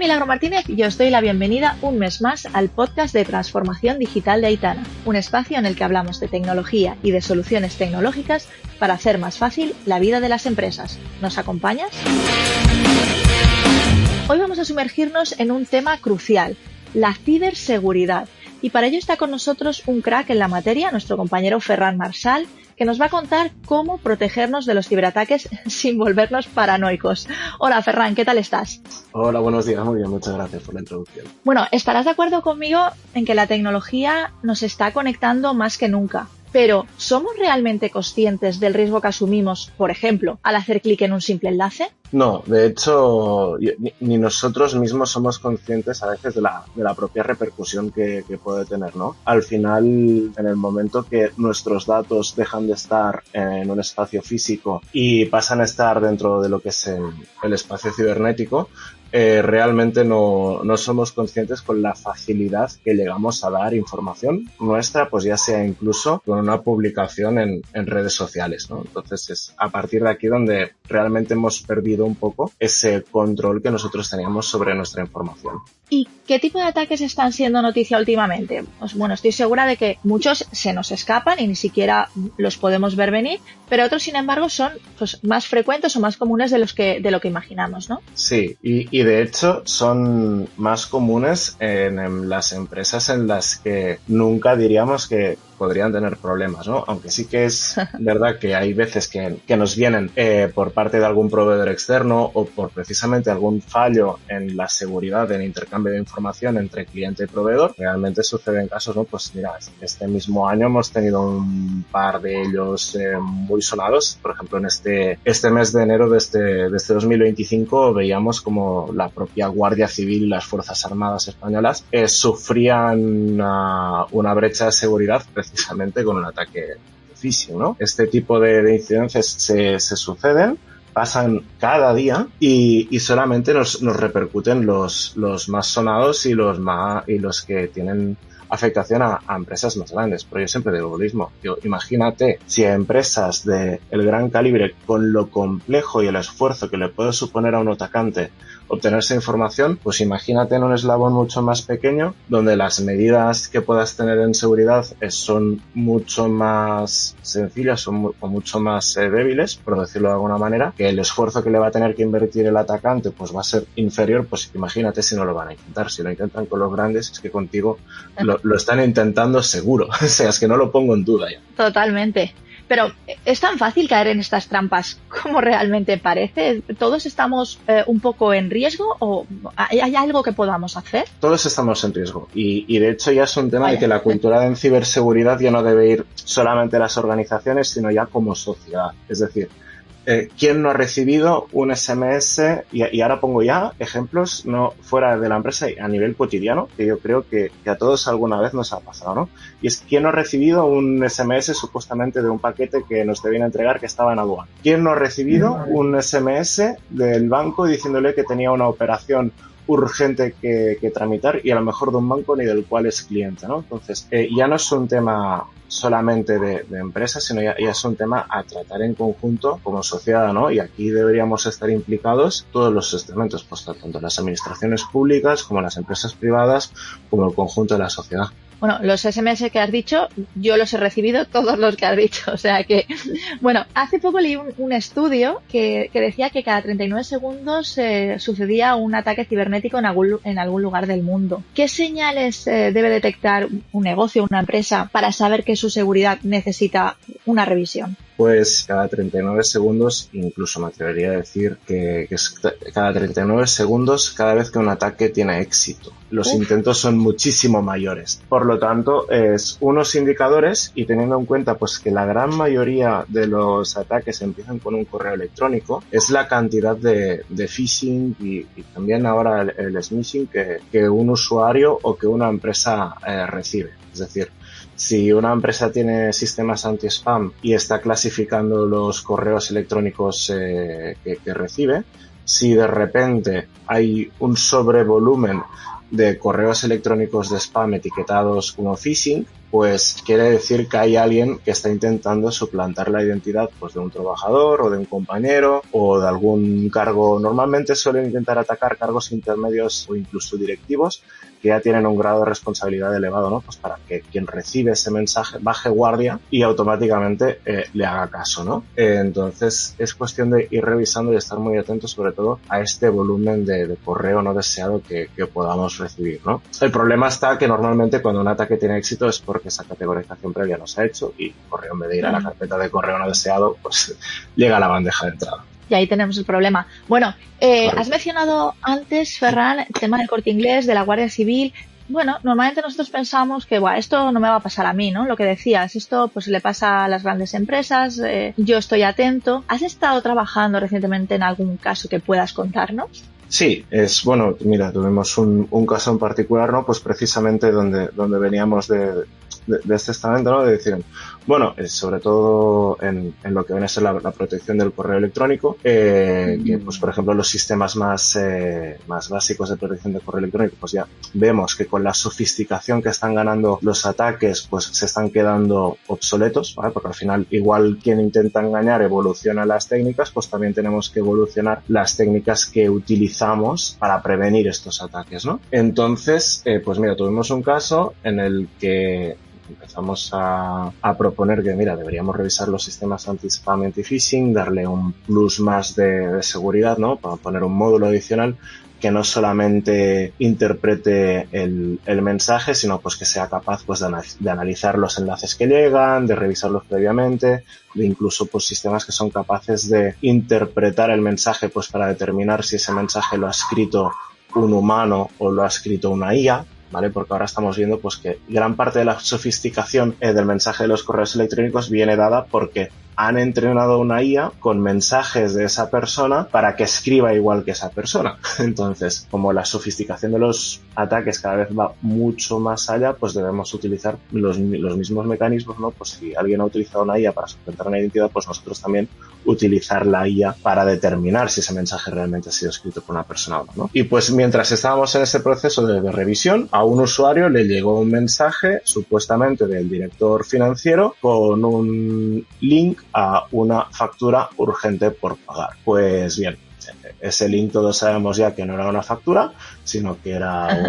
Milagro Martínez y os doy la bienvenida un mes más al podcast de Transformación Digital de Aitana, un espacio en el que hablamos de tecnología y de soluciones tecnológicas para hacer más fácil la vida de las empresas. ¿Nos acompañas? Hoy vamos a sumergirnos en un tema crucial, la ciberseguridad. Y para ello está con nosotros un crack en la materia, nuestro compañero Ferran Marsal, que nos va a contar cómo protegernos de los ciberataques sin volvernos paranoicos. Hola Ferran, ¿qué tal estás? Hola, buenos días, muy bien, muchas gracias por la introducción. Bueno, estarás de acuerdo conmigo en que la tecnología nos está conectando más que nunca. Pero, ¿somos realmente conscientes del riesgo que asumimos, por ejemplo, al hacer clic en un simple enlace? No, de hecho, ni nosotros mismos somos conscientes a veces de la propia repercusión que puede tener, ¿no? Al final, en el momento que nuestros datos dejan de estar en un espacio físico y pasan a estar dentro de lo que es el espacio cibernético, realmente no somos conscientes con la facilidad que llegamos a dar información nuestra, pues ya sea incluso con una publicación en redes sociales, ¿no? Entonces es a partir de aquí donde realmente hemos perdido un poco ese control que nosotros teníamos sobre nuestra información. ¿Y qué tipo de ataques están siendo noticia últimamente? Pues bueno, estoy segura de que muchos se nos escapan y ni siquiera los podemos ver venir, pero otros, sin embargo, son pues más frecuentes o más comunes de lo que imaginamos, ¿no? Sí, y de hecho son más comunes en las empresas en las que nunca diríamos que podrían tener problemas, ¿no? Aunque sí que es verdad que hay veces que nos vienen por parte de algún proveedor externo o por precisamente algún fallo en la seguridad del intercambio de información entre cliente y proveedor. Realmente suceden casos, ¿no? Pues mira, este mismo año hemos tenido un par de ellos muy sonados. Por ejemplo, en este mes de enero de este 2025 veíamos como la propia Guardia Civil y las Fuerzas Armadas españolas sufrían una brecha de seguridad precisamente con un ataque de phishing, ¿no? Este tipo de incidencias se suceden, pasan cada día y solamente nos repercuten los más sonados y los que tienen afectación a empresas más grandes. Pero yo siempre digo lo mismo. Imagínate si a empresas de el gran calibre, con lo complejo y el esfuerzo que le puede suponer a un atacante obtener esa información, pues imagínate en un eslabón mucho más pequeño donde las medidas que puedas tener en seguridad son mucho más sencillas o mucho más débiles, por decirlo de alguna manera, que el esfuerzo que le va a tener que invertir el atacante pues va a ser inferior. Pues imagínate si no lo van a intentar. Si lo intentan con los grandes, es que contigo lo están intentando seguro. O sea, es que no lo pongo en duda ya. Totalmente. Pero ¿es tan fácil caer en estas trampas como realmente parece? ¿Todos estamos un poco en riesgo o hay algo que podamos hacer? Todos estamos en riesgo y de hecho ya es un tema de que la cultura de ciberseguridad ya no debe ir solamente a las organizaciones, sino ya como sociedad. Es decir, ¿quién no ha recibido un SMS? Y ahora pongo ya ejemplos no fuera de la empresa a nivel cotidiano, que yo creo que a todos alguna vez nos ha pasado, ¿no? Y es ¿quién no ha recibido un SMS supuestamente de un paquete que nos debían entregar que estaba en aduana? ¿Quién no ha recibido un SMS del banco diciéndole que tenía una operación urgente que tramitar y a lo mejor de un banco ni del cual es cliente, ¿no? Entonces, ya no es un tema solamente de empresas, sino ya es un tema a tratar en conjunto como sociedad, ¿no? Y aquí deberíamos estar implicados todos los estamentos, pues tanto las administraciones públicas como las empresas privadas, como el conjunto de la sociedad. Bueno, los SMS que has dicho, yo los he recibido, todos los que has dicho. O sea que, bueno, hace poco leí un estudio que decía que cada 39 segundos sucedía un ataque cibernético en algún lugar del mundo. ¿Qué señales debe detectar un negocio, una empresa, para saber que su seguridad necesita una revisión? Pues cada 39 segundos, incluso me atrevería a decir que es cada 39 segundos cada vez que un ataque tiene éxito. Los intentos son muchísimo mayores. Por lo tanto, es unos indicadores y teniendo en cuenta pues que la gran mayoría de los ataques empiezan con un correo electrónico, es la cantidad de phishing y también ahora el smishing que un usuario o que una empresa recibe. Es decir, si una empresa tiene sistemas anti-spam y está clasificando los correos electrónicos que recibe, si de repente hay un sobrevolumen de correos electrónicos de spam etiquetados como phishing, pues quiere decir que hay alguien que está intentando suplantar la identidad pues de un trabajador o de un compañero o de algún cargo. Normalmente suelen intentar atacar cargos intermedios o incluso directivos que ya tienen un grado de responsabilidad elevado, ¿no? Pues para que quien recibe ese mensaje baje guardia y automáticamente le haga caso, ¿no? Entonces es cuestión de ir revisando y estar muy atentos sobre todo a este volumen de correo no deseado que podamos recibir, ¿no? El problema está que normalmente cuando un ataque tiene éxito es porque esa categorización previa no se ha hecho y el correo, en vez de ir a la carpeta de correo no deseado, pues llega a la bandeja de entrada. Y ahí tenemos el problema. Bueno, has mencionado antes, Ferran, el tema del Corte Inglés, de la Guardia Civil. Bueno, normalmente nosotros pensamos que esto no me va a pasar a mí, ¿no? Lo que decías, esto pues le pasa a las grandes empresas, yo estoy atento. ¿Has estado trabajando recientemente en algún caso que puedas contarnos? Sí, mira, tuvimos un caso en particular, ¿no? Pues precisamente donde veníamos de este estamento, ¿no? De decir, bueno, sobre todo en lo que viene a ser la protección del correo electrónico, que pues por ejemplo los sistemas más básicos de protección del correo electrónico, pues ya vemos que con la sofisticación que están ganando los ataques, pues se están quedando obsoletos, ¿vale? Porque al final, igual quien intenta engañar evoluciona las técnicas, pues también tenemos que evolucionar las técnicas que utilizamos para prevenir estos ataques, ¿no? Entonces, pues mira, tuvimos un caso en el que empezamos a proponer que, mira, deberíamos revisar los sistemas anti-spam y anti-phishing, darle un plus más de seguridad, ¿no? Para poner un módulo adicional que no solamente interprete el mensaje, sino pues que sea capaz pues de analizar los enlaces que llegan, de revisarlos previamente, de incluso pues sistemas que son capaces de interpretar el mensaje pues para determinar si ese mensaje lo ha escrito un humano o lo ha escrito una IA, ¿vale? Porque ahora estamos viendo pues que gran parte de la sofisticación del mensaje de los correos electrónicos viene dada porque han entrenado una IA con mensajes de esa persona para que escriba igual que esa persona. Entonces, como la sofisticación de los ataques cada vez va mucho más allá, pues debemos utilizar los mismos mecanismos, ¿no? Pues si alguien ha utilizado una IA para suplantar una identidad, pues nosotros también utilizar la IA para determinar si ese mensaje realmente ha sido escrito por una persona o no, ¿no? Y pues mientras estábamos en ese proceso de revisión, a un usuario le llegó un mensaje supuestamente del director financiero con un link a una factura urgente por pagar. Pues bien, ese link todos sabemos ya que no era una factura, sino que era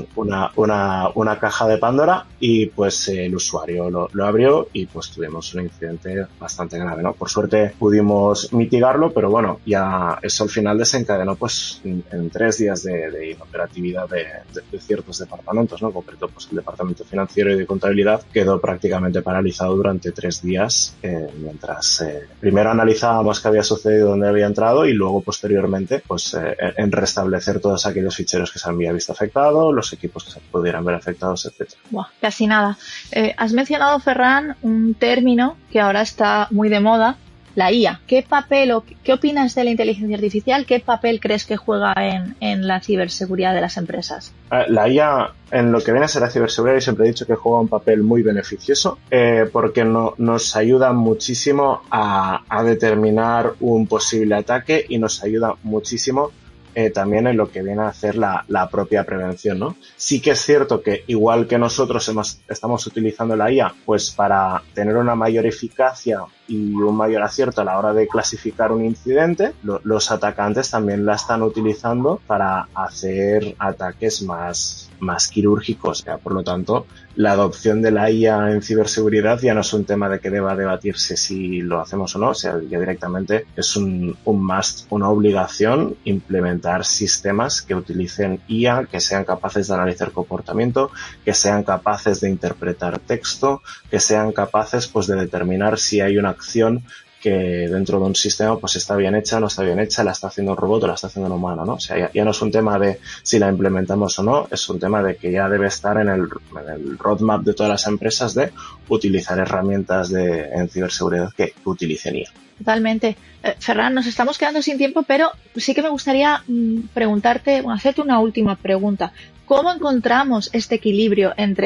una caja de Pandora y pues el usuario lo abrió y pues tuvimos un incidente bastante grave, ¿no? Por suerte pudimos mitigarlo, pero bueno, ya eso al final desencadenó pues en 3 días de inoperatividad de ciertos departamentos, ¿no? En concreto pues el departamento financiero y de contabilidad quedó prácticamente paralizado durante 3 días mientras primero analizábamos qué había sucedido, dónde había entrado y luego posteriormente pues en restablecer todos aquellos ficheros que se había visto afectados, los equipos que se pudieran ver afectados, etc. Casi nada. Has mencionado, Ferran, un término que ahora está muy de moda, la IA. ¿Qué papel o qué opinas de la inteligencia artificial? ¿Qué papel crees que juega en la ciberseguridad de las empresas? La IA, en lo que viene a ser la ciberseguridad, yo siempre he dicho que juega un papel muy beneficioso porque nos ayuda muchísimo a determinar un posible ataque y nos ayuda muchísimo también en lo que viene a hacer la propia prevención, ¿no? Sí que es cierto que igual que nosotros estamos utilizando la IA pues para tener una mayor eficacia y un mayor acierto a la hora de clasificar un incidente, los atacantes también la están utilizando para hacer ataques más quirúrgicos. Por lo tanto, la adopción de la IA en ciberseguridad ya no es un tema de que deba debatirse si lo hacemos o no, o sea, ya directamente es un must, una obligación implementar sistemas que utilicen IA, que sean capaces de analizar comportamiento, que sean capaces de interpretar texto, que sean capaces pues de determinar si hay una acción que dentro de un sistema pues está bien hecha, no está bien hecha, la está haciendo un robot o la está haciendo un humano, ¿no? O sea, ya no es un tema de si la implementamos o no, es un tema de que ya debe estar en el roadmap de todas las empresas de utilizar herramientas en ciberseguridad que utilicen IA. Totalmente. Ferran, nos estamos quedando sin tiempo, pero sí que me gustaría hacerte una última pregunta. ¿Cómo encontramos este equilibrio entre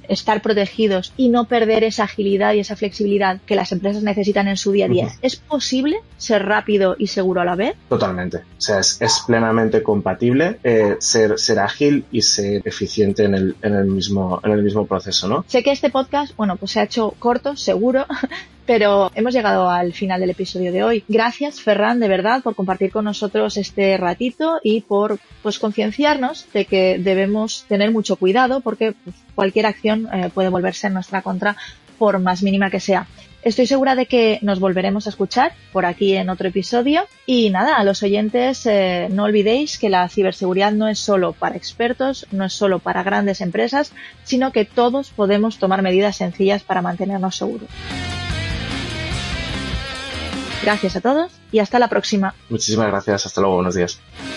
estar protegidos y no perder esa agilidad y esa flexibilidad que las empresas necesitan en su día a día. ¿Es posible ser rápido y seguro a la vez? Totalmente. O sea, es plenamente compatible ser ágil y ser eficiente en el mismo proceso, ¿no? Sé que este podcast, pues se ha hecho corto, seguro, pero hemos llegado al final del episodio de hoy. Gracias, Ferran, de verdad, por compartir con nosotros este ratito y por concienciarnos de que debemos tener mucho cuidado porque cualquier acción puede volverse en nuestra contra por más mínima que sea. Estoy segura de que nos volveremos a escuchar por aquí en otro episodio. Y nada, a los oyentes, no olvidéis que la ciberseguridad no es solo para expertos, no es solo para grandes empresas, sino que todos podemos tomar medidas sencillas para mantenernos seguros. Gracias a todos y hasta la próxima. Muchísimas gracias. Hasta luego. Buenos días.